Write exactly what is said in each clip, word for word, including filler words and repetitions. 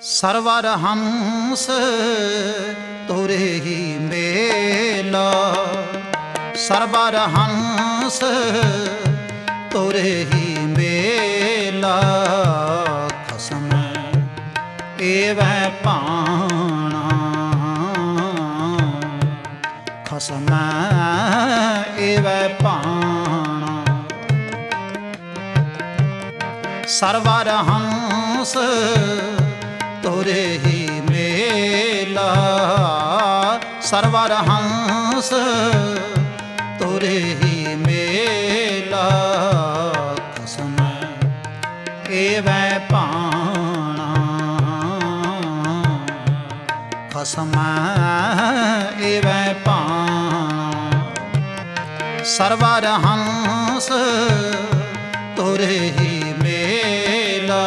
Server हंस तोरे ही मेला, server हंस तोरे ही मेला। खसम एवं पाणा, खसम एवं पाणा। सरवर हंस तोरे ही मेला, सरवर हंस तोरे ही मेला। खसम एवं पाणा, खसम एवं पाणा। सरवर हंस तोरे ही मेला।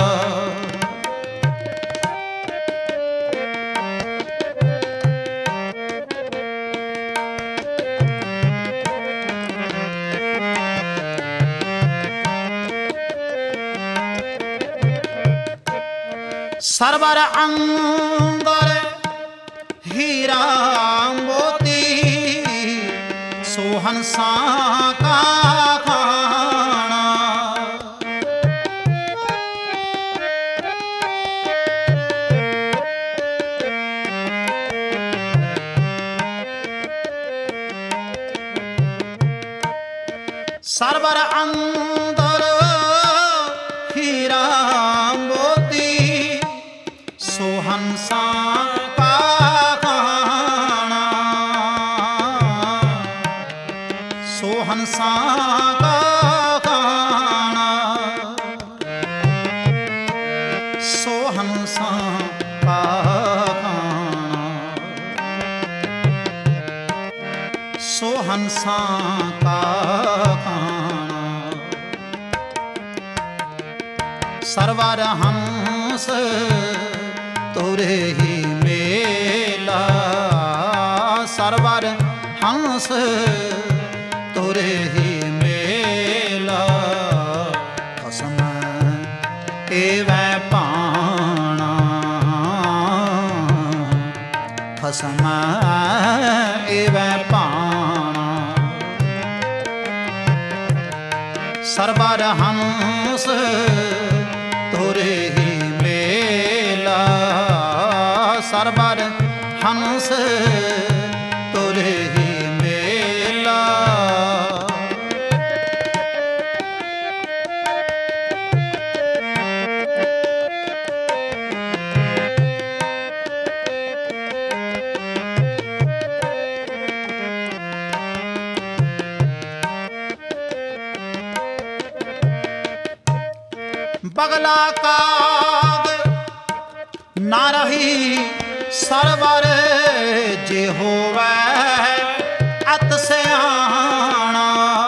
सरवर अंबर हीरा मोती, सोहंसा का खाना। सरवर अंबर हीरा मोती, सोहंसा का खाना, सोहंसा का खाना, सोहंसा का खाना, सोहंसा का खाना। सरवर हंस तोरे ही मेला, सरवर हंस तोरे ही मेला। खसम एवं पाणा, खसम एवं पाणा। सरवर हंस तोरे ही मेला, सरवर हंस तोरे ही मेला। बगला काग ना रही सरवर, जे होवै अत सयाना।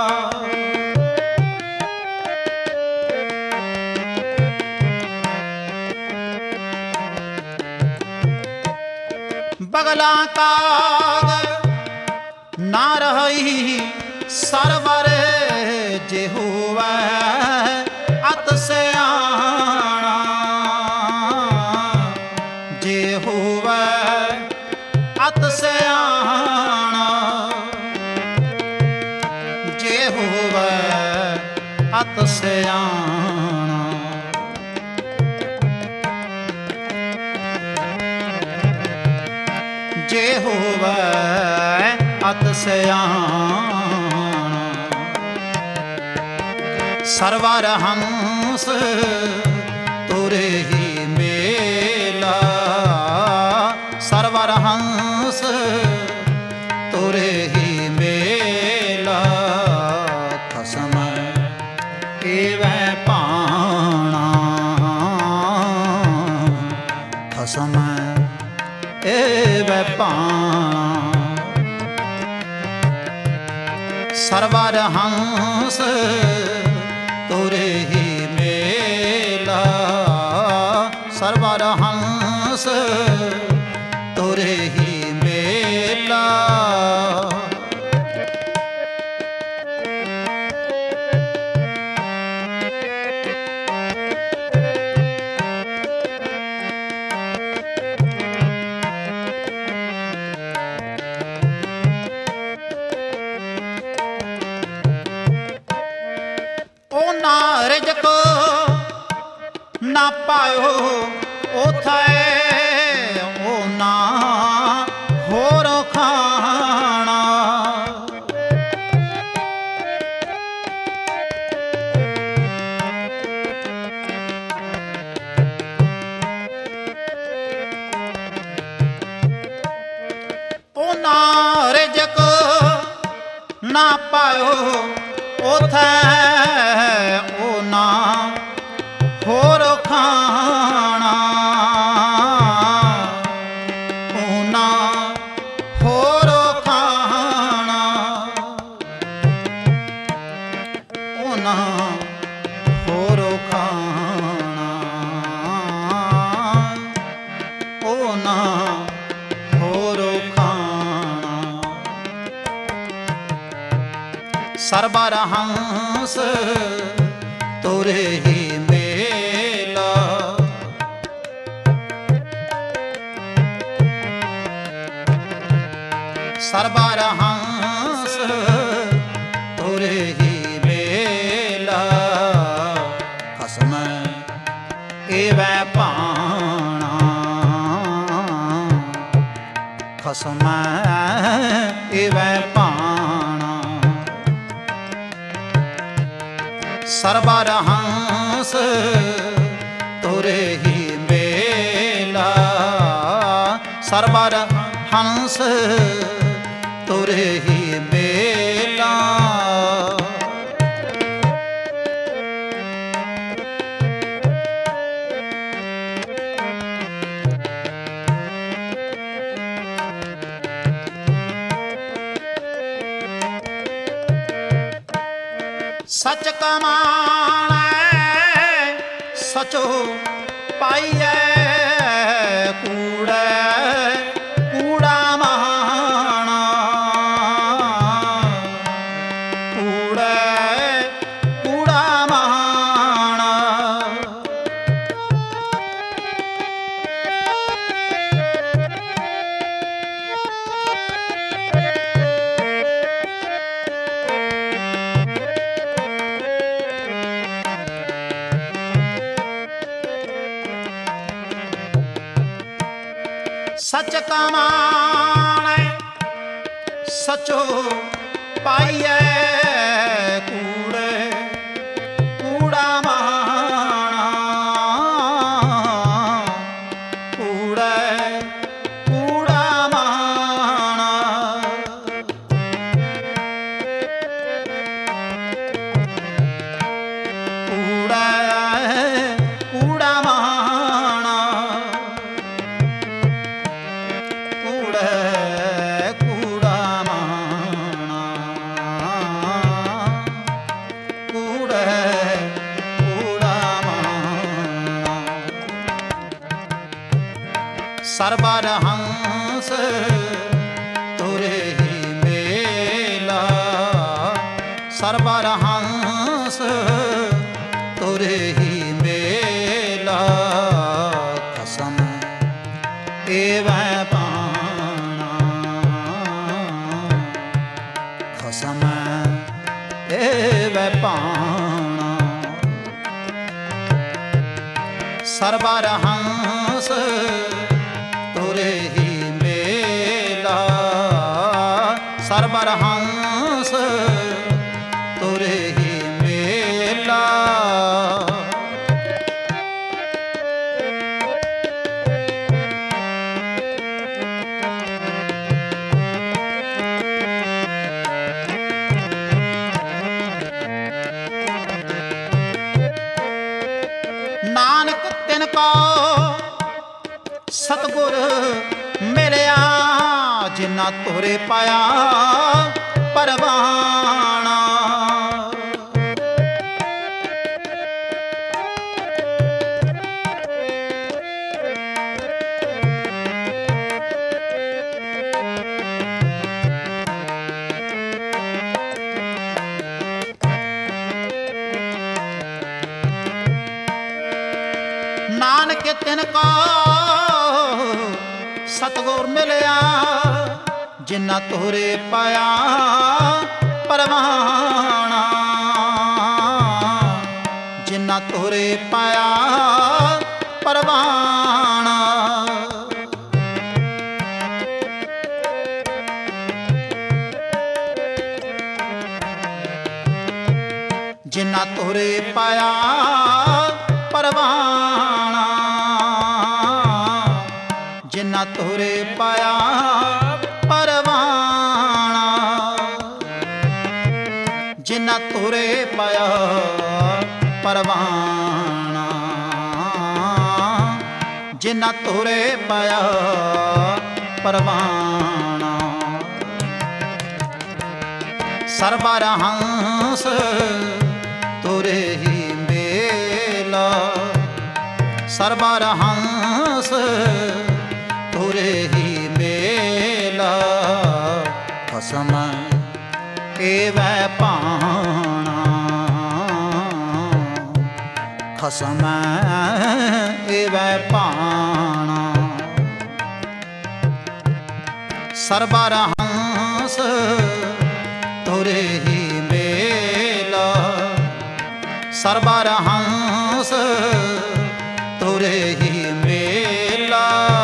बगला काग ना रही सरवर, जे होवै अत सयाना। जे होवै अत सयाना, जे होवै अत सयाना। जे होवै अत सयाना। सरवर हंस तोरे ही मेला, सरवर हंस तोरे ही मेला। खसम एवं पाणा, खसम एवं पाणा। सरवर हंस तोरे ही मेला, सरवर हंस तोरे ही मेला। ਪਾਇਓ ਉਥੈ ਉਹ ਨਾ ਹੋਰ ਖਾਣਾ। ਉਹ ਨਾ ਰਿਜਕ ਨਾ ਪਾਇਓ ਉਥੈ ਉਹ ਨਾ ਹੋਰ ਖਾਣਾ। ਉਹ ਨਾ ਹੋਰ ਖਾਣਾ। ਉਹ ਨਾ ਹੋਰ ਖਾਣਾ। ਉਹ ਨਾ ਹੋਰ ਖਾਣਾ। ਸਰਬਰ ਹੰਸ ਤੁਰੇ ਹੀ ਮੇਲਾ। ਸਰਬਰ ਹੰਸ ਤੁਰੇ ਹੀ ਮੇਲਾ। ਖਸਮ ਏਵੈ ਭਾਣਾ। ਖਸਮ ਏਵੈ ਭਾਣਾ। ਸਰਬਰ ਹੰਸ ਤੁਰੇ ਹੀ ਮੇਲਾ। ਸਰਬਰ ਹੰਸ ਤੁਰੇ ਹੀ ਮੇਲਾ। ਸਚ ਕਮਾਣੈ ਸਚੋ ਪਾਈਐ। ਕੂੜੈ ਕੂੜਾ ਮਾਣਾ। ਕੂੜੈ ਕੂੜਾ ਮਾਣਾ। ਸਚ ਕਮਾਣੈ ਸਚੋ ਪਾਈਐ। ਕੂੜੇ ਕੂੜਾ ਮਾਣਾ। ਕੂੜੈ ਕੂੜਾ ਮਾਣਾ। ਕੂੜੈ ਕੂੜਾ ਮਾਣਾ। ਕੂੜੈ ਕੂੜਾ ਮਾਣਾ। ਕੂੜੈ ਕੂੜਾ ਮਾਣਾ। ਸਰਬਰ ਹੰਸ ਤੁਰੇ ਹੀ ਮੇਲਾ। ਸਰਬਰ ਹੰਸ ਤੁਰੇ ਹੀ ਮੇਲਾ। ਖਸਮ ਏਵੈ ਭਾਣਾ। ਖਸਮ ਏਵੈ ਭਾਣਾ। ਸਰਬਰ ਹੰਸ ਤੁਰੇ ਹੀ ਮੇਲਾ। ਸਰਬਰ ਹੰਸ ਤੁਰੇ ਹੀ ਮੇਲਾ। ਨਾਨਕ ਤਿਨ ਕੋ ਸਤਿਗੁਰ ਮਿਲਿਆ। ਜਿਨਾ ਤੋਰੇ ਪਾਇਆ ਪਰਵਾਣਾ। ਨਾਨਕ ਤਿਨ ਕੋ ਸਤਿਗੁਰ ਮਿਲਿਆ। ਜਿਨਾ ਤੋਰੇ ਪਾਇਆ ਪਰਵਾਣਾ। ਜਿਨਾ ਤੋਰੇ ਪਾਇਆ ਪਰਵਾਨ। ਜਿਨ੍ਹਾਂ ਤੋਰੇ ਪਾਇਆ ਪਰਵਾਨ, ਜਿਨ੍ਹਾਂ ਤੋਰੇ ਪਾਇਆ ਪਰਵਾਨ, ਜਿਨ੍ਹਾਂ ਤੋਰੇ ਪਾਇਆ ਪਰਵਾਨ, ਜਿਨ੍ਹਾਂ ਤੋਰੇ ਪਾਇਆ ਪਰਵਾਨ। ਸਰਬਰ ਹੰਸ ਤੋਰੇ ਹੀ ਮੇਲਾ, ਸਰਬਰ ਹੰਸ ਤੋਰੇ ਹੀ ਮੇਲਾ। ਖਸਮ ਏਵੈ ਭਾਣਾ, ਖਸਮ ਏਵੈ ਭਾਣਾ। ਸਰਬਰ ਹੰਸ ਤੋਰੇ ਹੀ ਮੇਲਾ, ਸਰਬਰ ਹੰਸ ਤੋਰੇ ਹੀ ਮੇਲਾ।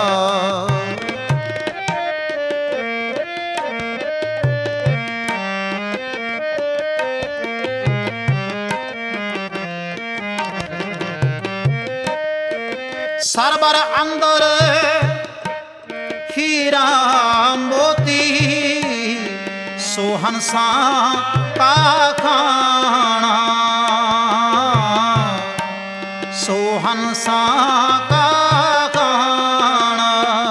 ਸਰਬਰ ਅੰਦਰ ਹੀਰਾ ਮੋਤੀ, ਸੋ ਹੰਸਾਂ ਕਾ ਖਾਣਾ, ਸੋ ਹੰਸਾਂ ਕਾ ਖਾਣਾ।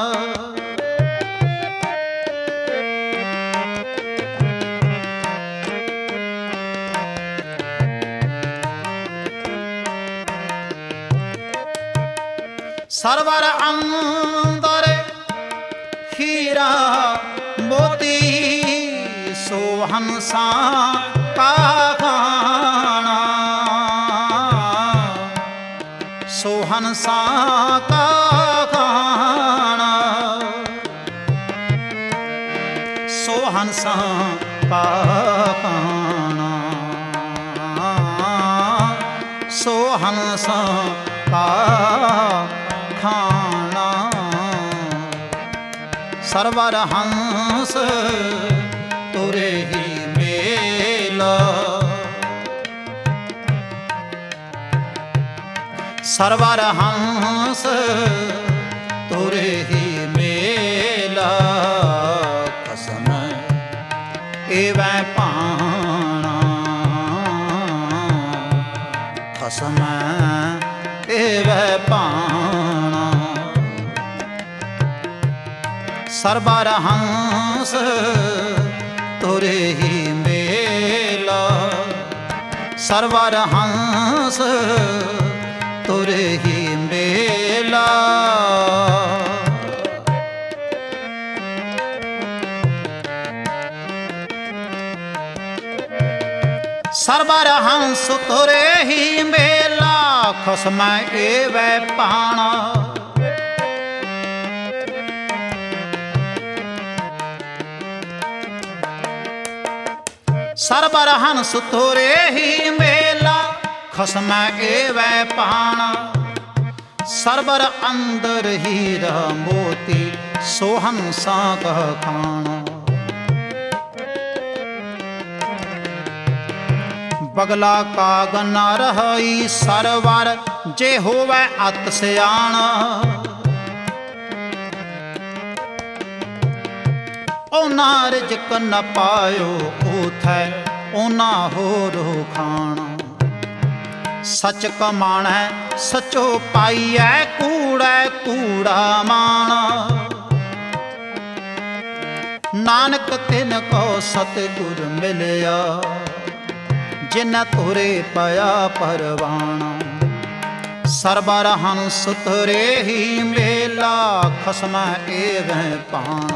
ਸਰਬਰ ਅੰਦਰ ਹੀਰਾ ਮੋਤੀ, ਸੋ ਹੰਸਾਂ ਕਾ ਖਾਣਾ, ਸੋ ਹੰਸਾਂ ਕਾ ਖਾਣਾ, ਸੋ ਹੰਸਾਂ ਕਾ ਖਾਣਾ, ਸੋ ਹੰਸਾਂ ਕਾ ਖਾਣਾ। ਸਰਬਰ ਹੰਸ ਤੋਰੇ ਹੀ ਮੇਲਾ, ਸਰਬਰ ਹੰਸ ਤੋਰੇ ਹੀ ਮੇਲਾ। ਖਸਮ ਏਵੈ ਭਾਣਾ, ਖਸਮ ਏਵੈ ਭਾਣਾ। ਸਰਬਰ ਹੰਸ ਤੋਰੇ ਹੀ ਮੇਲਾ, ਸਰਬਰ ਹੰਸ ਤੋਰੇ ਹੀ ਮੇਲਾ। ਸਰਬਰ ਹੰਸ ਤੋਰੇ ਹੀ ਮੇਲਾ, ਖਸਮ ਏਵੈ ਭਾਣਾ। ਸਰਬਰ ਹੰਸ ਤੋਰੇ ਹੀ ਮੇਲਾ, ਖਸਮ ਏਵੈ ਭਾਣਾ। ਸਰਬਰ ਅੰਦਰ ਹੀਰਾ ਮੋਤੀ, ਸੋ ਹੰਸਾਂ ਕਾ ਖਾਣਾ। ਬਗਲਾ ਕਾਗ ਨ ਰਹੀ ਸਰਵਰ, ਜੇ ਹੋਵੈ ਅਤ ਸਿਆਣਾ। ਉਹਨਾਂ ਰਿਜਕ ਨ ਪਾਇਓ ਊਥੈ, ਉਹਨਾਂ ਹੋਰੋ ਖਾਣਾ। ਸਚ ਕਮਾਣੈ ਸਚੋ ਪਾਈਐ, ਕੂੜੈ ਕੂੜਾ ਮਾਣਾ। ਨਾਨਕ ਤਿਨ ਕੋ ਸਤਿਗੁਰ ਮਿਲਿਆ, ਜਿਨ ਤੋਰੇ ਪਾਇਆ ਪਰਵਾਣਾ। ਸਰਬਰ ਹੰਸ ਤੋਰੇ ਹੀ ਮੇਲਾ, ਖਸਮ ਏਵੈ ਭਾਣਾ।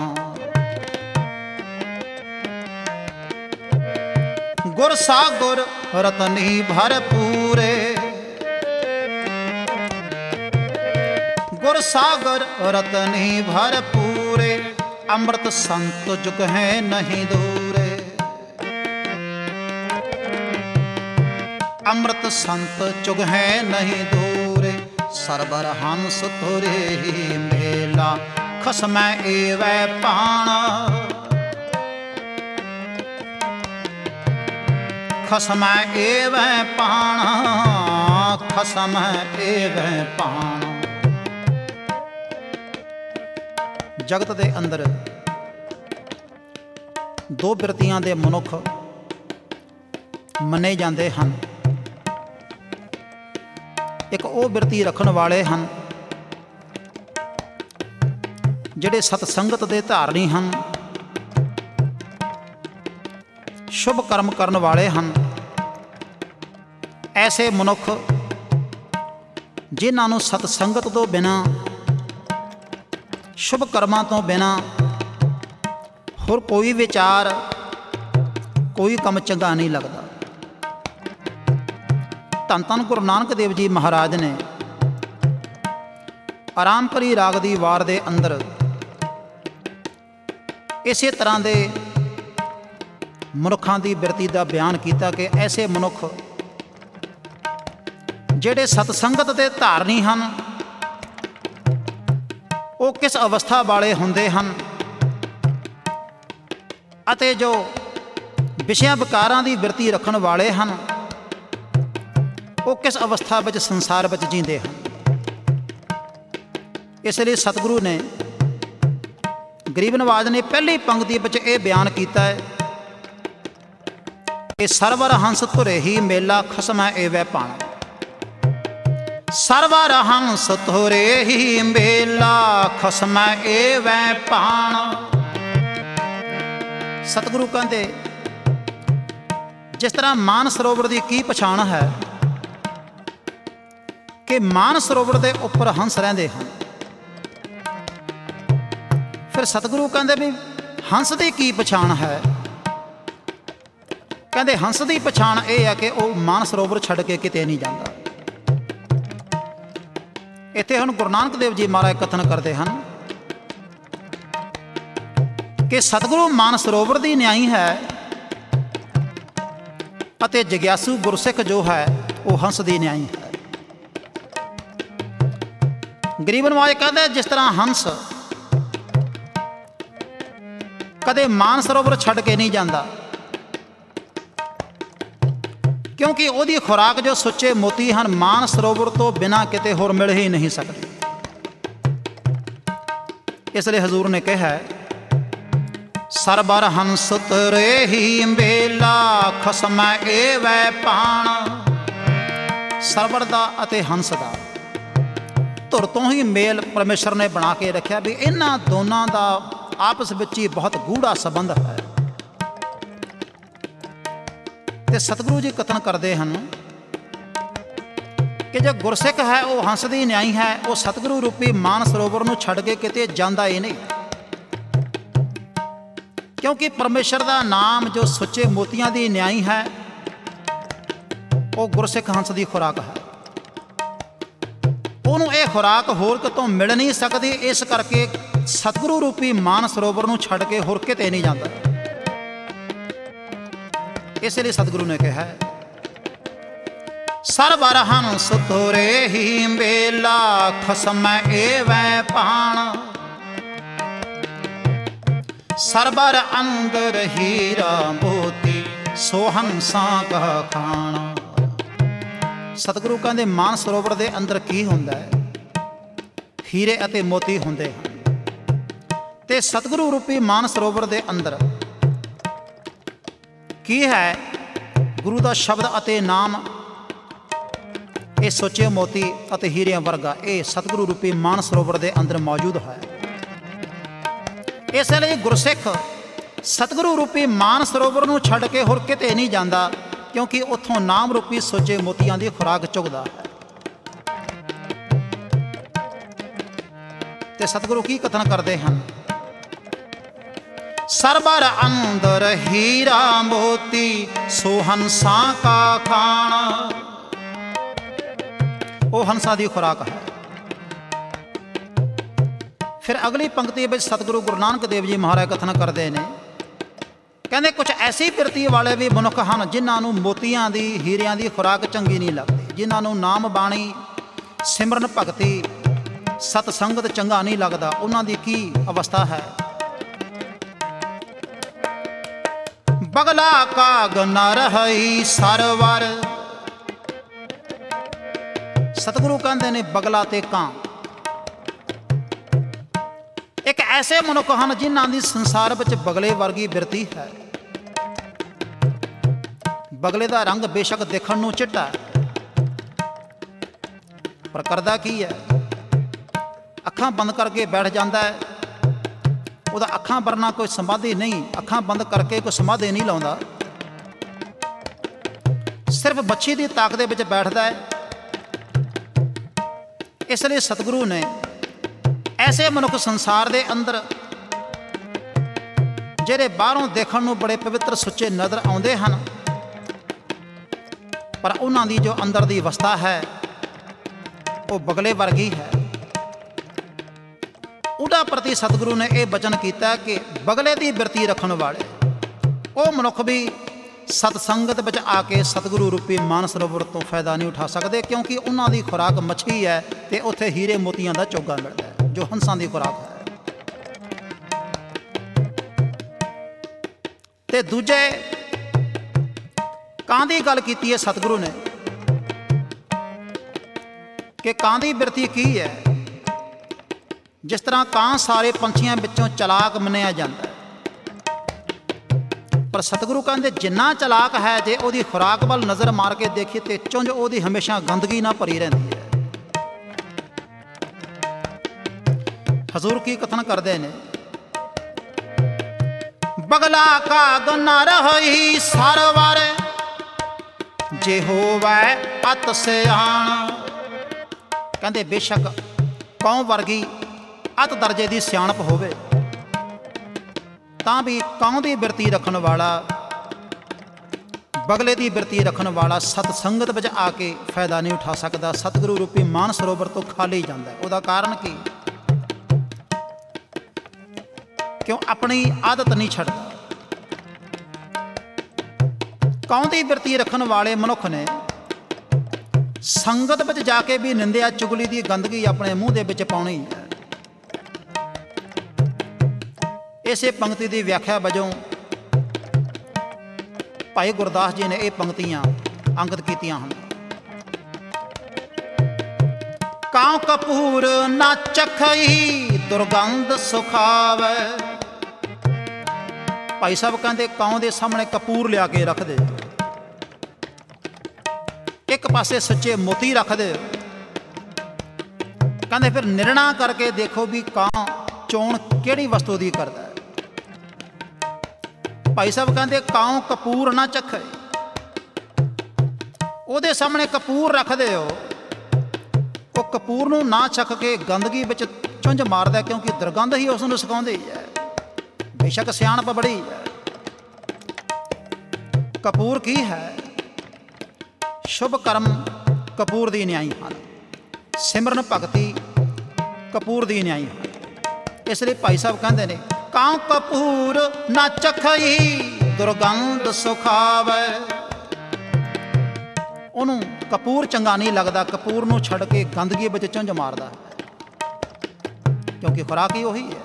ਗੁਰ ਸਾਗੁਰ ਰਤਨੀ ਭਰਪੂਰੇ, ਗੁਰ ਸਾਗਰ ਰਤਨੀ ਭਰਪੂਰੇ। ਅੰਮ੍ਰਿਤ ਸੰਤ ਜੁਗ ਹੈ ਨਹੀਂ ਦੂਰੇ, ਅੰਮ੍ਰਿਤ ਸੰਤ ਜੁਗ ਹੈ ਨਹੀਂ ਦੂਰੇ। ਸਰਬਰ ਹੰਸ ਤੁਰੇ ਹੀ ਮੇਲਾ ਖਸਮੈ ਏਵੈ ਪਾਣ। ਖਸਮੈ ਏਵੈ ਪਾਣ, ਖਸਮੈ ਏਵੈ ਪਾਣ। ਜਗਤ ਦੇ ਅੰਦਰ ਦੋ ਬਿਰਤੀਆਂ ਦੇ ਮਨੁੱਖ ਮੰਨੇ ਜਾਂਦੇ ਹਨ। ਇੱਕ ਉਹ ਬਿਰਤੀ ਰੱਖਣ ਵਾਲੇ ਹਨ ਜਿਹੜੇ ਸਤਸੰਗਤ ਦੇ ਧਾਰਨੀ ਹਨ, ਸ਼ੁਭ ਕਰਮ ਕਰਨ ਵਾਲੇ ਹਨ। ਐਸੇ ਮਨੁੱਖ ਜਿਨ੍ਹਾਂ ਨੂੰ ਸਤਸੰਗਤ ਤੋਂ ਬਿਨਾਂ, ਸ਼ੁਭ ਕਰਮਾਂ ਤੋਂ ਬਿਨਾਂ ਹੋਰ ਕੋਈ ਵਿਚਾਰ, ਕੋਈ ਕੰਮ ਚੰਗਾ ਨਹੀਂ ਲੱਗਦਾ। ਧੰਨ ਧੰਨ ਗੁਰੂ ਨਾਨਕ ਦੇਵ ਜੀ ਮਹਾਰਾਜ ਨੇ ਆਰਾਮਪੁਰੀ ਰਾਗ ਦੀ ਵਾਰ ਦੇ ਅੰਦਰ ਇਸੇ ਤਰ੍ਹਾਂ ਦੇ ਮਨੁੱਖਾਂ ਦੀ ਬਿਰਤੀ ਦਾ ਬਿਆਨ ਕੀਤਾ ਕਿ ਐਸੇ ਮਨੁੱਖ ਜਿਹੜੇ ਸਤਸੰਗਤ ਦੇ ਧਾਰਨੀ ਹਨ, ਉਹ ਕਿਸ ਅਵਸਥਾ ਵਾਲੇ ਹੁੰਦੇ ਹਨ ਅਤੇ ਜੋ ਵਿਸ਼ਿਆਂ ਵਿਕਾਰਾਂ ਦੀ ਬਿਰਤੀ ਰੱਖਣ ਵਾਲੇ ਹਨ, ਉਹ ਕਿਸ ਅਵਸਥਾ ਵਿੱਚ ਸੰਸਾਰ ਵਿੱਚ ਜੀਂਦੇ ਹਨ। ਇਸ ਲਈ ਸਤਿਗੁਰੂ ਨੇ, ਗਰੀਬ ਨਵਾਜ ਨੇ ਪਹਿਲੀ ਪੰਕਤੀ ਵਿੱਚ ਇਹ ਬਿਆਨ ਕੀਤਾ ਹੈ ਕਿ ਸਰਵਰ ਹੰਸ ਤੁਰੇ ਹੀ ਮੇਲਾ ਖਸਮੈ ਏਵੈ ਪਾਣ। ਸਰਵਰ ਹੰਸ ਤੁਰੇ ਹੀ ਮੇਲਾ ਖਸਮੈ ਏਵੈ ਪਾਣ। ਸਤਿਗੁਰੂ ਕਹਿੰਦੇ ਜਿਸ ਤਰ੍ਹਾਂ ਮਾਨ ਸਰੋਵਰ ਦੀ ਕੀ ਪਛਾਣ ਹੈ ਕਿ ਮਾਨ ਸਰੋਵਰ ਦੇ ਉੱਪਰ ਹੰਸ ਰਹਿੰਦੇ ਹਨ। ਫਿਰ ਸਤਿਗੁਰੂ ਕਹਿੰਦੇ ਵੀ ਹੰਸ ਦੀ ਕੀ ਪਛਾਣ ਹੈ? ਕਹਿੰਦੇ ਹੰਸ ਦੀ ਪਛਾਣ ਇਹ ਹੈ ਕਿ ਉਹ ਮਾਨ ਸਰੋਵਰ ਛੱਡ ਕੇ ਕਿਤੇ ਨਹੀਂ ਜਾਂਦਾ। ਇੱਥੇ ਹੁਣ ਗੁਰੂ ਨਾਨਕ ਦੇਵ ਜੀ ਮਹਾਰਾਜ ਕਥਨ ਕਰਦੇ ਹਨ ਕਿ ਸਤਿਗੁਰੂ ਮਾਨ ਸਰੋਵਰ ਦੀ ਨਿਆਈ ਹੈ ਅਤੇ ਜਗਿਆਸੂ ਗੁਰਸਿੱਖ ਜੋ ਹੈ ਉਹ ਹੰਸ ਦੀ ਨਿਆਈ ਹੈ। ਗਰੀਬ ਨਵਾਜ ਕਹਿੰਦਾ ਜਿਸ ਤਰ੍ਹਾਂ ਹੰਸ ਕਦੇ ਮਾਨ ਸਰੋਵਰ ਛੱਡ ਕੇ ਨਹੀਂ ਜਾਂਦਾ, ਕਿਉਂਕਿ ਉਹਦੀ ਖੁਰਾਕ ਜੋ ਸੁੱਚੇ ਮੋਤੀ ਹਨ, ਮਾਨ ਸਰੋਵਰ ਤੋਂ ਬਿਨਾਂ ਕਿਤੇ ਹੋਰ ਮਿਲ ਹੀ ਨਹੀਂ ਸਕਦੇ। ਇਸ ਲਈ ਹਜ਼ੂਰ ਨੇ ਕਿਹਾ ਸਰਬਰ ਹੰਸ ਤੁਰੇ ਹੀ ਮੇਲਾ ਖਸਮੈ ਏਵੈ ਪਾਣ। ਸਰਬਰ ਦਾ ਅਤੇ ਹੰਸ ਦਾ ਧੁਰ ਤੋਂ ਹੀ ਮੇਲ ਪਰਮੇਸ਼ਰ ਨੇ ਬਣਾ ਕੇ ਰੱਖਿਆ ਵੀ ਇਹਨਾਂ ਦੋਨਾਂ ਦਾ ਆਪਸ ਵਿੱਚ ਹੀ ਬਹੁਤ ਗੂੜਾ ਸੰਬੰਧ ਹੈ। ਤੇ ਸਤਿਗੁਰੂ ਜੀ ਕਥਨ ਕਰਦੇ ਹਨ ਕਿ ਜੋ ਗੁਰਸਿੱਖ ਹੈ ਉਹ ਹੰਸ ਦੀ ਨਿਆਈ ਹੈ, ਉਹ ਸਤਿਗੁਰੂ ਰੂਪੀ ਮਾਨ ਸਰੋਵਰ ਨੂੰ ਛੱਡ ਕੇ ਕਿਤੇ ਜਾਂਦਾ ਹੀ ਨਹੀਂ, ਕਿਉਂਕਿ ਪਰਮੇਸ਼ਰ ਦਾ ਨਾਮ ਜੋ ਸੁੱਚੇ ਮੋਤੀਆਂ ਦੀ ਨਿਆਈ ਹੈ ਉਹ ਗੁਰਸਿੱਖ ਹੰਸ ਦੀ ਖੁਰਾਕ ਹੈ। ਉਹਨੂੰ ਇਹ ਖੁਰਾਕ ਹੋਰ ਕਿਤੋਂ ਮਿਲ ਨਹੀਂ ਸਕਦੀ, ਇਸ ਕਰਕੇ ਸਤਿਗੁਰੂ ਰੂਪੀ ਮਾਨ ਸਰੋਵਰ ਨੂੰ ਛੱਡ ਕੇ ਹੋਰ ਕਿਤੇ ਨਹੀਂ ਜਾਂਦਾ। ਇਸ ਲਈ ਸਤਿਗੁਰੂ ਨੇ ਕਿਹਾ ਸਰਬਰ ਹੰਸ ਤੁਰੇ ਹੀ ਮੇਲਾ ਖਸਮੈ ਏਵੈ ਪਾਣ। ਸਰਬਰ ਅੰਦਰ ਹੀਰਾ ਮੋਤੀ ਸੋ ਹੰਸਾਂ ਕਾ ਖਾਣਾ। ਸਤਿਗੁਰੂ ਕਹਿੰਦੇ ਮਾਨ ਸਰੋਵਰ ਦੇ ਅੰਦਰ ਕੀ ਹੁੰਦਾ ਹੈ? ਹੀਰੇ ਅਤੇ ਮੋਤੀ ਹੁੰਦੇ ਹਨ। ਤੇ ਸਤਿਗੁਰੂ ਰੂਪੀ ਮਾਨ ਸਰੋਵਰ ਦੇ ਅੰਦਰ ਕੀ ਹੈ? ਗੁਰੂ ਦਾ ਸ਼ਬਦ ਅਤੇ ਨਾਮ। ਇਹ ਸੋਚੇ ਮੋਤੀ ਅਤੇ ਹੀਰਿਆਂ ਵਰਗਾ ਇਹ ਸਤਿਗੁਰੂ ਰੂਪੀ ਮਾਨ ਸਰੋਵਰ ਦੇ ਅੰਦਰ ਮੌਜੂਦ ਹੈ। ਇਸ ਲਈ ਗੁਰਸਿੱਖ ਸਤਿਗੁਰੂ ਰੂਪੀ ਮਾਨ ਸਰੋਵਰ ਨੂੰ ਛੱਡ ਕੇ ਹੋਰ ਕਿਤੇ ਨਹੀਂ ਜਾਂਦਾ, ਕਿਉਂਕਿ ਉੱਥੋਂ ਨਾਮ ਰੂਪੀ ਸੋਚੇ ਮੋਤੀਆਂ ਦੀ ਖੁਰਾਕ ਚੁਗਦਾ ਹੈ। ਤੇ ਸਤਿਗੁਰੂ ਕੀ ਕਥਨ ਕਰਦੇ ਹਨ? ਸਰਬਰ ਅੰਦਰ ਹੀਰਾ ਮੋਤੀ ਸੋ ਹੰਸਾਂ ਕਾ ਖਾਣਾ। ਉਹ ਹੰਸਾਂ ਦੀ ਖੁਰਾਕ ਹੈ। ਫਿਰ ਅਗਲੀ ਪੰਕਤੀ ਵਿੱਚ ਸਤਿਗੁਰੂ ਗੁਰੂ ਨਾਨਕ ਦੇਵ ਜੀ ਮਹਾਰਾਜ ਕਥਨ ਕਰਦੇ ਨੇ, ਕਹਿੰਦੇ ਕੁਝ ਐਸੀ ਬਿਰਤੀ ਵਾਲੇ ਵੀ ਮਨੁੱਖ ਹਨ ਜਿਨ੍ਹਾਂ ਨੂੰ ਮੋਤੀਆਂ ਦੀ ਹੀਰਿਆਂ ਦੀ ਖੁਰਾਕ ਚੰਗੀ ਨਹੀਂ ਲੱਗਦੀ, ਜਿਨ੍ਹਾਂ ਨੂੰ ਨਾਮ ਬਾਣੀ ਸਿਮਰਨ ਭਗਤੀ ਸਤ ਸੰਗਤ ਚੰਗਾ ਨਹੀਂ ਲੱਗਦਾ, ਉਹਨਾਂ ਦੀ ਕੀ ਅਵਸਥਾ ਹੈ। ਬਗਲਾ ਕਾਗ ਨ ਰਹੀ ਸਰਵਰ। ਸਤਿਗੁਰੂ ਕਹਿੰਦੇ ਨੇ ਬਗਲਾ ਤੇ ਕਾਂ ਇੱਕ ਐਸੇ ਮਨੁੱਖ ਹਨ ਜਿਨ੍ਹਾਂ ਦੀ ਸੰਸਾਰ ਵਿੱਚ ਬਗਲੇ ਵਰਗੀ ਬਿਰਤੀ ਹੈ। ਬਗਲੇ ਦਾ ਰੰਗ ਬੇਸ਼ੱਕ ਦੇਖਣ ਨੂੰ ਚਿੱਟਾ ਪਰ ਕਰਦਾ ਕੀ ਹੈ, ਅੱਖਾਂ ਬੰਦ ਕਰਕੇ ਬੈਠ ਜਾਂਦਾ ਹੈ। ਉਹਦਾ ਅੱਖਾਂ ਵਰਨਾ ਕੋਈ ਸਮਾਧੀ ਨਹੀਂ, ਅੱਖਾਂ ਬੰਦ ਕਰਕੇ ਕੋਈ ਸਮਾਧੀ ਨਹੀਂ ਲਾਉਂਦਾ, ਸਿਰਫ ਬੱਚੀ ਦੀ ਤਾਕ ਦੇ ਵਿੱਚ ਬੈਠਦਾ ਹੈ। ਇਸ ਲਈ ਸਤਿਗੁਰੂ ਨੇ ਐਸੇ ਮਨੁੱਖ ਸੰਸਾਰ ਦੇ ਅੰਦਰ ਜਿਹੜੇ ਬਾਹਰੋਂ ਦੇਖਣ ਨੂੰ ਬੜੇ ਪਵਿੱਤਰ ਸੁੱਚੇ ਨਜ਼ਰ ਆਉਂਦੇ ਹਨ, ਪਰ ਉਹਨਾਂ ਦੀ ਜੋ ਅੰਦਰ ਦੀ ਅਵਸਥਾ ਹੈ ਉਹ ਬਗਲੇ ਵਰਗੀ ਹੈ। ਉਹਦਾ ਪ੍ਰਤੀ ਸਤਿਗੁਰੂ ਨੇ ਇਹ ਬਚਨ ਕੀਤਾ ਕਿ ਬਗਲੇ ਦੀ ਬਿਰਤੀ ਰੱਖਣ ਵਾਲੇ ਉਹ ਮਨੁੱਖ ਵੀ ਸਤ ਸੰਗਤ ਵਿੱਚ ਆ ਕੇ ਸਤਿਗੁਰੂ ਰੂਪੀ ਮਾਨਸ ਸਰੋਵਰ ਤੋਂ ਫਾਇਦਾ ਨਹੀਂ ਉਠਾ ਸਕਦੇ, ਕਿਉਂਕਿ ਉਹਨਾਂ ਦੀ ਖੁਰਾਕ ਮੱਛੀ ਹੈ ਤੇ ਉੱਥੇ ਹੀਰੇ ਮੋਤੀਆਂ ਦਾ ਚੋਗਾ ਮਿਲਦਾ ਹੈ ਜੋ ਹੰਸਾਂ ਦੀ ਖੁਰਾਕ ਹੈ। ਤੇ ਦੂਜੇ ਕਾਂ ਦੀ ਗੱਲ ਕੀਤੀ ਹੈ ਸਤਿਗੁਰੂ ਨੇ ਕਿ ਕਾਂ ਦੀ ਬਿਰਤੀ ਕੀ ਹੈ। ਜਿਸ ਤਰ੍ਹਾਂ ਕਾਂ ਸਾਰੇ ਪੰਛੀਆਂ ਵਿੱਚੋਂ ਚਲਾਕ ਮੰਨਿਆ ਜਾਂਦਾ, ਪਰ ਸਤਿਗੁਰੂ ਕਹਿੰਦੇ ਜਿੰਨਾ ਚਲਾਕ ਹੈ ਜੇ ਉਹਦੀ ਖੁਰਾਕ ਵੱਲ ਨਜ਼ਰ ਮਾਰ ਕੇ ਦੇਖੀਏ ਤੇ ਚੁੰਝ ਉਹਦੀ ਹਮੇਸ਼ਾ ਗੰਦਗੀ ਨਾਲ ਭਰੀ ਰਹਿੰਦੀ ਹੈ। ਹਜ਼ੂਰ ਕੀ ਕਥਨ ਕਰਦੇ ਨੇ, ਬਗਲਾ ਕਾਗ ਨ ਰਹੀ ਸਰਵਰ ਜੇ ਹੋਵੈ ਅਤ ਸਿਆਣ। ਕਹਿੰਦੇ ਬੇਸ਼ੱਕ ਕੌਂ ਵਰਗੀ ਅਤ ਦਰਜੇ ਦੀ ਸਿਆਣਪ ਹੋਵੇ ਤਾਂ ਵੀ ਕਾਂ ਦੀ ਬਿਰਤੀ ਰੱਖਣ ਵਾਲਾ, ਬਗਲੇ ਦੀ ਬਿਰਤੀ ਰੱਖਣ ਵਾਲਾ ਸਤ ਸੰਗਤ ਵਿੱਚ ਆ ਕੇ ਫਾਇਦਾ ਨਹੀਂ ਉਠਾ ਸਕਦਾ, ਸਤਿਗੁਰੂ ਰੂਪੀ ਮਾਨ ਸਰੋਵਰ ਤੋਂ ਖਾਲੀ ਜਾਂਦਾ। ਉਹਦਾ ਕਾਰਨ ਕੀ, ਕਿਉਂ ਆਪਣੀ ਆਦਤ ਨਹੀਂ ਛੱਡਦਾ। ਕਾਂ ਦੀ ਬਿਰਤੀ ਰੱਖਣ ਵਾਲੇ ਮਨੁੱਖ ਨੇ ਸੰਗਤ ਵਿੱਚ ਜਾ ਕੇ ਵੀ ਨਿੰਦਿਆ ਚੁਗਲੀ ਦੀ ਗੰਦਗੀ ਆਪਣੇ ਮੂੰਹ ਦੇ ਵਿੱਚ ਪਾਉਣੀ ਹੈ। ਇਸੇ ਪੰਕਤੀ ਦੀ ਵਿਆਖਿਆ ਵਜੋਂ ਭਾਈ ਗੁਰਦਾਸ ਜੀ ਨੇ ਇਹ ਪੰਕਤੀਆਂ ਅੰਕਿਤ ਕੀਤੀਆਂ ਹਨ। ਕਾਂ ਕਪੂਰ ਨਾ ਚਖਈ ਦੁਰਗੰਧ ਸੁਖਾਵੇ। ਭਾਈ ਸਾਹਿਬ ਕਹਿੰਦੇ ਕਾਂ ਦੇ ਸਾਹਮਣੇ ਕਪੂਰ ਲਿਆ ਕੇ ਰੱਖਦੇ, ਇੱਕ ਪਾਸੇ ਸੱਚੇ ਮੋਤੀ ਰੱਖਦੇ, ਕਹਿੰਦੇ ਫਿਰ ਨਿਰਣਾ ਕਰਕੇ ਦੇਖੋ ਵੀ ਕਾਂ ਚੋਣ ਕਿਹੜੀ ਵਸਤੂ ਦੀ ਕਰਦਾ। ਭਾਈ ਸਾਹਿਬ ਕਹਿੰਦੇ ਕਾਂ ਕਪੂਰ ਨਾ ਚਖੇ, ਉਹਦੇ ਸਾਹਮਣੇ ਕਪੂਰ ਰੱਖਦੇ ਹੋ, ਉਹ ਕਪੂਰ ਨੂੰ ਨਾ ਚੱਖ ਕੇ ਗੰਦਗੀ ਵਿੱਚ ਚੁੰਝ ਮਾਰਦਾ, ਕਿਉਂਕਿ ਦੁਰਗੰਧ ਹੀ ਉਸ ਨੂੰ ਸਿਖਾਉਂਦੀ ਹੈ। ਬੇਸ਼ੱਕ ਸਿਆਣਪ ਬੜੀ ਹੈ। ਕਪੂਰ ਕੀ ਹੈ, ਸ਼ੁਭ ਕਰਮ ਕਪੂਰ ਦੀ ਨਿਆਈ ਹਨ, ਸਿਮਰਨ ਭਗਤੀ ਕਪੂਰ ਦੀ ਨਿਆਈ ਹਨ। ਇਸ ਲਈ ਭਾਈ ਸਾਹਿਬ ਕਹਿੰਦੇ ਨੇ ਕਾਂ ਕਪੂਰ ਨਾ ਚਖਈ ਦੁਰਗੰਧ ਸੁਖਾਵੇ। ਉਹਨੂੰ ਕਪੂਰ ਚੰਗਾ ਨਹੀਂ ਲੱਗਦਾ, ਕਪੂਰ ਨੂੰ ਛੱਡ ਕੇ ਗੰਦਗੀ ਵਿੱਚ ਚੁੰਝ ਮਾਰਦਾ, ਕਿਉਂਕਿ ਖੁਰਾਕ ਹੀ ਉਹੀ ਹੈ।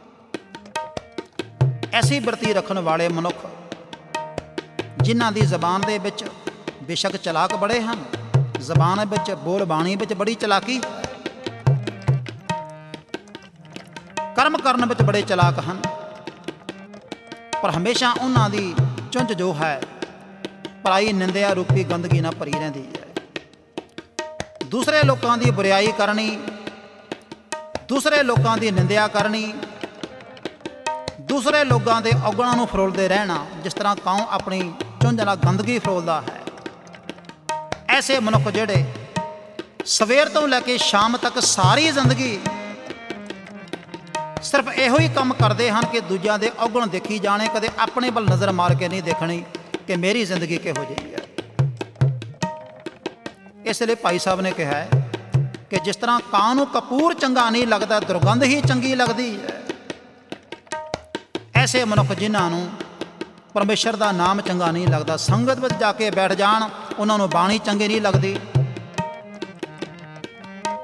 ਐਸੀ ਬਿਰਤੀ ਰੱਖਣ ਵਾਲੇ ਮਨੁੱਖ ਜਿਨ੍ਹਾਂ ਦੀ ਜ਼ਬਾਨ ਦੇ ਵਿੱਚ ਬੇਸ਼ੱਕ ਚਲਾਕ ਬੜੇ ਹਨ, ਜ਼ਬਾਨ ਵਿੱਚ ਬੋਲ ਬਾਣੀ ਵਿੱਚ ਬੜੀ ਚਲਾਕੀ, ਕਰਮ ਕਰਨ ਵਿੱਚ ਬੜੇ ਚਲਾਕ ਹਨ, ਪਰ ਹਮੇਸ਼ਾ ਉਹਨਾਂ ਦੀ ਚੁੰਝ ਜੋ ਹੈ ਪਰਾਈ ਨਿੰਦਿਆ ਰੂਪੀ ਗੰਦਗੀ ਨਾਲ ਭਰੀ ਰਹਿੰਦੀ ਹੈ। ਦੂਸਰੇ ਲੋਕਾਂ ਦੀ ਬੁਰਾਈ ਕਰਨੀ, ਦੂਸਰੇ ਲੋਕਾਂ ਦੀ ਨਿੰਦਿਆ ਕਰਨੀ, ਦੂਸਰੇ ਲੋਕਾਂ ਦੇ ਔਗਣਾਂ ਨੂੰ ਫਰੋਲਦੇ ਰਹਿਣਾ, ਜਿਸ ਤਰ੍ਹਾਂ ਕਾਂ ਆਪਣੀ ਚੁੰਝ ਨਾਲ ਗੰਦਗੀ ਫਰੋਲਦਾ ਹੈ। ਐਸੇ ਮਨੁੱਖ ਜਿਹੜੇ ਸਵੇਰ ਤੋਂ ਲੈ ਕੇ ਸ਼ਾਮ ਤੱਕ ਸਾਰੀ ਜ਼ਿੰਦਗੀ ਸਿਰਫ ਇਹੋ ਹੀ ਕੰਮ ਕਰਦੇ ਹਨ ਕਿ ਦੂਜਿਆਂ ਦੇ ਔਗਣ ਦੇਖੀ ਜਾਣੇ, ਕਦੇ ਆਪਣੇ ਵੱਲ ਨਜ਼ਰ ਮਾਰ ਕੇ ਨਹੀਂ ਦੇਖਣੀ ਕਿ ਮੇਰੀ ਜ਼ਿੰਦਗੀ ਕਿਹੋ ਜਿਹੀ ਹੈ। ਇਸ ਲਈ ਭਾਈ ਸਾਹਿਬ ਨੇ ਕਿਹਾ ਕਿ ਜਿਸ ਤਰ੍ਹਾਂ ਕਾਂ ਨੂੰ ਕਪੂਰ ਚੰਗਾ ਨਹੀਂ ਲੱਗਦਾ, ਦੁਰਗੰਧ ਹੀ ਚੰਗੀ ਲੱਗਦੀ ਹੈ, ਐਸੇ ਮਨੁੱਖ ਜਿਨ੍ਹਾਂ ਨੂੰ ਪਰਮੇਸ਼ਰ ਦਾ ਨਾਮ ਚੰਗਾ ਨਹੀਂ ਲੱਗਦਾ, ਸੰਗਤ ਵਿੱਚ ਜਾ ਕੇ ਬੈਠ ਜਾਣ ਉਹਨਾਂ ਨੂੰ ਬਾਣੀ ਚੰਗੀ ਨਹੀਂ ਲੱਗਦੀ,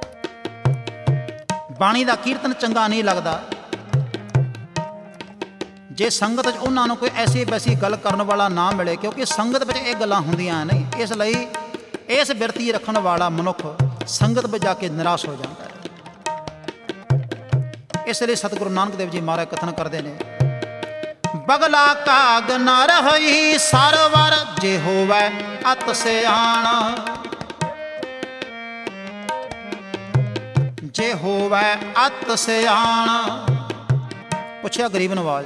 ਬਾਣੀ ਦਾ ਕੀਰਤਨ ਚੰਗਾ ਨਹੀਂ ਲੱਗਦਾ ਜੇ ਸੰਗਤ 'ਚ ਉਹਨਾਂ ਨੂੰ ਕੋਈ ਐਸੀ ਵੈਸੀ ਗੱਲ ਕਰਨ ਵਾਲਾ ਨਾ ਮਿਲੇ, ਕਿਉਂਕਿ ਸੰਗਤ ਵਿੱਚ ਇਹ ਗੱਲਾਂ ਹੁੰਦੀਆਂ ਨਹੀਂ। ਇਸ ਲਈ ਇਸ ਬਿਰਤੀ ਰੱਖਣ ਵਾਲਾ ਮਨੁੱਖ ਸੰਗਤ ਵਿੱਚ ਜਾ ਕੇ ਨਿਰਾਸ਼ ਹੋ ਜਾਂਦਾ ਹੈ। ਇਸ ਲਈ ਸਤਿਗੁਰੂ ਨਾਨਕ ਦੇਵ ਜੀ ਮਹਾਰਾਜ ਕਥਨ ਕਰਦੇ ਨੇ, ਬਗਲਾ ਕਾਗ ਨ ਰਹੀ ਸਰਵਰ ਜੇ ਹੋਵੈ ਅਤ ਸਿਆਣ, ਜੇ ਹੋਵੈ ਅਤ ਸਿਆਣ। ਪੁੱਛਿਆ ਗਰੀਬ ਨਵਾਜ,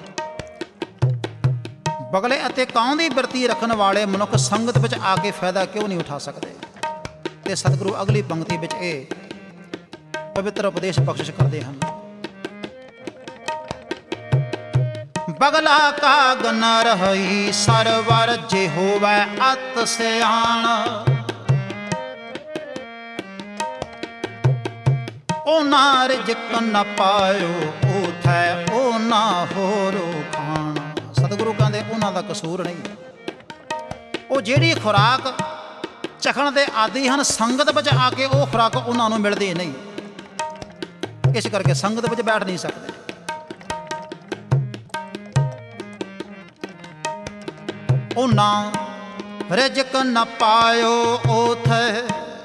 ਬਗਲੇ ਅਤੇ ਕਾਂ ਦੀ ਬਿਰਤੀ ਰੱਖਣ ਵਾਲੇ ਮਨੁੱਖ ਸੰਗਤ ਵਿੱਚ ਆ ਕੇ ਫਾਇਦਾ ਕਿਉਂ ਨਹੀਂ ਉਠਾ ਸਕਦੇ? ਤੇ ਸਤਿਗੁਰੂ ਅਗਲੀ ਪੰਕਤੀ ਵਿੱਚ ਇਹ ਪਵਿੱਤਰ ਉਪਦੇਸ਼ ਬਖਸ਼ਿਸ਼ ਕਰਦੇ ਹਨ, ਬਗਲਾ ਕਾਗ ਨ ਰਹੀ ਸਰਵਰ ਜੇ ਹੋਵੈ ਅਤ ਸਿਆਣ, ਉਹਨਾਂ ਰਿਜ਼ਕ ਨ ਪਾਇਓ ਉਥੈ ਉਹਨਾਂ ਹੋਰੋ ਖਾਣ। ਸਤਿਗੁਰੂ ਕਹਿੰਦੇ ਉਹਨਾਂ ਦਾ ਕਸੂਰ ਨਹੀਂ, ਉਹ ਜਿਹੜੀ ਖੁਰਾਕ ਚਖਣ ਦੇ ਆਦੀ ਹਨ, ਸੰਗਤ ਵਿੱਚ ਆ ਕੇ ਉਹ ਖੁਰਾਕ ਉਹਨਾਂ ਨੂੰ ਮਿਲਦੀ ਨਹੀਂ, ਇਸ ਕਰਕੇ ਸੰਗਤ ਵਿੱਚ ਬੈਠ ਨਹੀਂ ਸਕਦੇ। ਉਹਨਾਂ ਰਿਜ਼ਕ ਨ ਪਾਇਓ ਉਥੈ,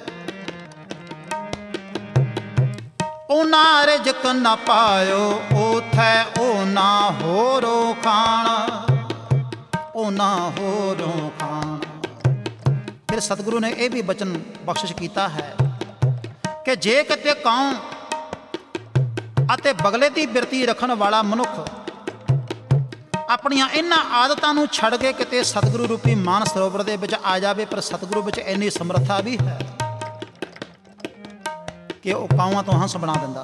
ਉਹਨਾਂ ਰਿਜ਼ਕ ਨ ਪਾਇਓ ਉਥੈ ਉਹਨਾਂ ਹੋਰੋ ਖਾਣ, ਉਹਨਾਂ ਹੋਰੋ ਖਾਣ। ਫਿਰ ਸਤਿਗੁਰੂ ਨੇ ਇਹ ਵੀ ਬਚਨ ਬਖਸ਼ਿਸ਼ ਕੀਤਾ ਹੈ ਕਿ ਜੇ ਕਿਤੇ ਕਾਂ ਅਤੇ ਬਗਲੇ ਦੀ ਬਿਰਤੀ ਰੱਖਣ ਵਾਲਾ ਮਨੁੱਖ ਆਪਣੀਆਂ ਇਹਨਾਂ ਆਦਤਾਂ ਨੂੰ ਛੱਡ ਕੇ ਕਿਤੇ ਸਤਿਗੁਰੂ ਰੂਪੀ ਮਾਨ ਸਰੋਵਰ ਦੇ ਵਿੱਚ ਆ ਜਾਵੇ, ਪਰ ਸਤਿਗੁਰੂ ਵਿੱਚ ਇੰਨੀ ਸਮਰੱਥਾ ਵੀ ਹੈ ਕਿ ਉਹ ਕਾਵਾਂ ਤੋਂ ਹੰਸ ਬਣਾ ਦਿੰਦਾ।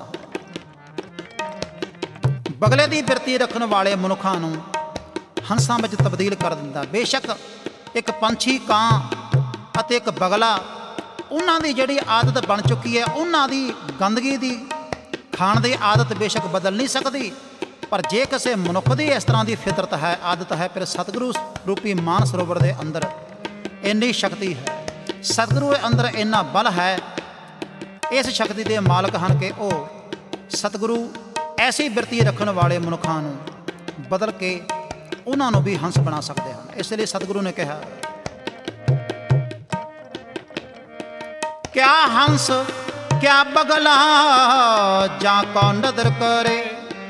ਬਗਲੇ ਦੀ ਬਿਰਤੀ ਰੱਖਣ ਵਾਲੇ ਮਨੁੱਖਾਂ ਨੂੰ ਹੰਸਾਂ ਵਿੱਚ ਤਬਦੀਲ ਕਰ ਦਿੰਦਾ। ਬੇਸ਼ੱਕ ਇੱਕ ਪੰਛੀ ਕਾਂ ਅਤੇ ਇੱਕ ਬਗਲਾ, ਉਹਨਾਂ ਦੀ ਜਿਹੜੀ ਆਦਤ ਬਣ ਚੁੱਕੀ ਹੈ, ਉਹਨਾਂ ਦੀ ਗੰਦਗੀ ਦੀ ਖਾਣ ਦੀ ਆਦਤ ਬੇਸ਼ੱਕ ਬਦਲ ਨਹੀਂ ਸਕਦੀ, ਪਰ ਜੇ ਕਿਸੇ ਮਨੁੱਖ ਦੀ ਇਸ ਤਰ੍ਹਾਂ ਦੀ ਫਿਤਰਤ ਹੈ, ਆਦਤ ਹੈ, ਫਿਰ ਸਤਿਗੁਰੂ ਰੂਪੀ ਮਾਨ ਸਰੋਵਰ ਦੇ ਅੰਦਰ ਇੰਨੀ ਸ਼ਕਤੀ ਹੈ, ਸਤਿਗੁਰੂ ਦੇ ਅੰਦਰ ਇੰਨਾ ਬਲ ਹੈ, ਇਸ ਸ਼ਕਤੀ ਦੇ ਮਾਲਕ ਹਨ ਕਿ ਉਹ ਸਤਿਗੁਰੂ ਐਸੀ ਬਿਰਤੀ ਰੱਖਣ ਵਾਲੇ ਮਨੁੱਖਾਂ ਨੂੰ ਬਦਲ ਕੇ ਉਹਨਾਂ ਨੂੰ ਵੀ ਹੰਸ ਬਣਾ ਸਕਦੇ ਹਨ। ਇਸ ਲਈ ਸਤਿਗੁਰੂ ਨੇ ਕਿਹਾ, ਕਿਆ ਹੰਸ ਕਿਆ ਬਗਲਾ ਜਾਂ ਕੋ ਨਦਰ ਕਰੇ,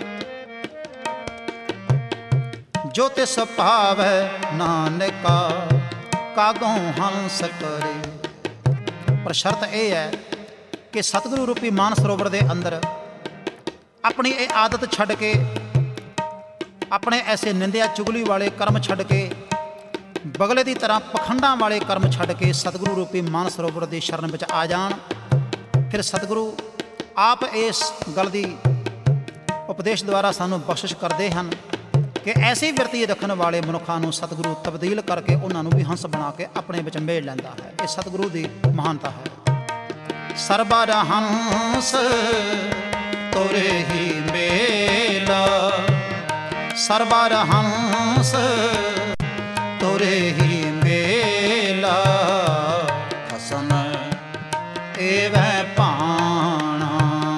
ਜੋ ਤਿਸ ਭਾਵੈ ਨਾਨਕਾ ਕਾਗੋਂ ਹੰਸ ਕਰੇ। ਪਰ ਸ਼ਰਤ ਇਹ ਹੈ ਕਿ ਸਤਿਗੁਰੂ ਰੂਪੀ ਮਾਨ ਸਰੋਵਰ ਦੇ ਅੰਦਰ ਆਪਣੀ ਇਹ ਆਦਤ ਛੱਡ ਕੇ, ਆਪਣੇ ਐਸੇ ਨਿੰਦਿਆ ਚੁਗਲੀ ਵਾਲੇ ਕਰਮ ਛੱਡ ਕੇ, ਬਗਲੇ ਦੀ ਤਰ੍ਹਾਂ ਪਖੰਡਾਂ ਵਾਲੇ ਕਰਮ ਛੱਡ ਕੇ ਸਤਿਗੁਰੂ ਰੂਪੀ ਮਾਨ ਸਰੋਵਰ ਦੀ ਸ਼ਰਨ ਵਿੱਚ ਆ ਜਾਣ। ਫਿਰ ਸਤਿਗੁਰੂ ਆਪ ਇਸ ਗੱਲ ਦੀ ਉਪਦੇਸ਼ ਦੁਆਰਾ ਸਾਨੂੰ ਬਖਸ਼ਿਸ਼ ਕਰਦੇ ਹਨ ਕਿ ਐਸੀ ਬਿਰਤੀ ਰੱਖਣ ਵਾਲੇ ਮਨੁੱਖਾਂ ਨੂੰ ਸਤਿਗੁਰੂ ਤਬਦੀਲ ਕਰਕੇ ਉਹਨਾਂ ਨੂੰ ਵੀ ਹੰਸ ਬਣਾ ਕੇ ਆਪਣੇ ਵਿੱਚ ਮੇਲ ਲੈਂਦਾ ਹੈ। ਇਹ ਸਤਿਗੁਰੂ ਦੀ ਮਹਾਨਤਾ ਹੈ। ਸਰਬਰ ਹੰਸ ਤੋਰੇ ਹੀ ਮੇਲਾ, ਸਰਬਰ ਹੰਸ ਤੋਰੇ ਹੀ ਮੇਲਾ, ਖਸਮ ਏਵੈ ਭਾਣਾ,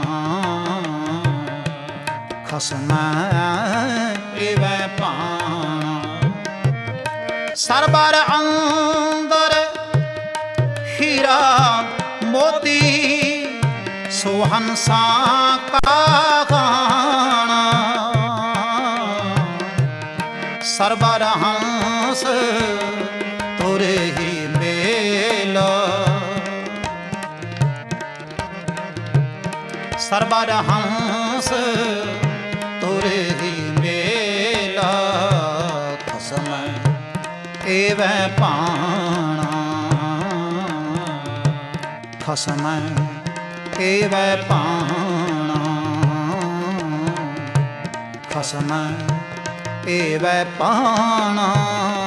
ਖਸਮ ਏਵੈ ਭਾਣਾ। ਸਰਬਰ ਅੰਦਰ ਹੀਰਾ ਮੋਤੀ, ਸੋ ਹੰਸਾਂ ਕਾ ਖਾਣਾ। ਸਰਬਰ ਹੰਸ ਤੋਰੇ ਹੀ ਮੇਲਾ, ਸਰਬਰ ਹੰਸ ਤੋਰੇ ਹੀ ਮੇਲਾ, ਖਸਮ ਏਵੈ ਭਾਣਾ, ਖਸਮ ਏਵੈ ਭਾਣਾ, ਖਸਮ ਏਵੈ ਭਾਣਾ।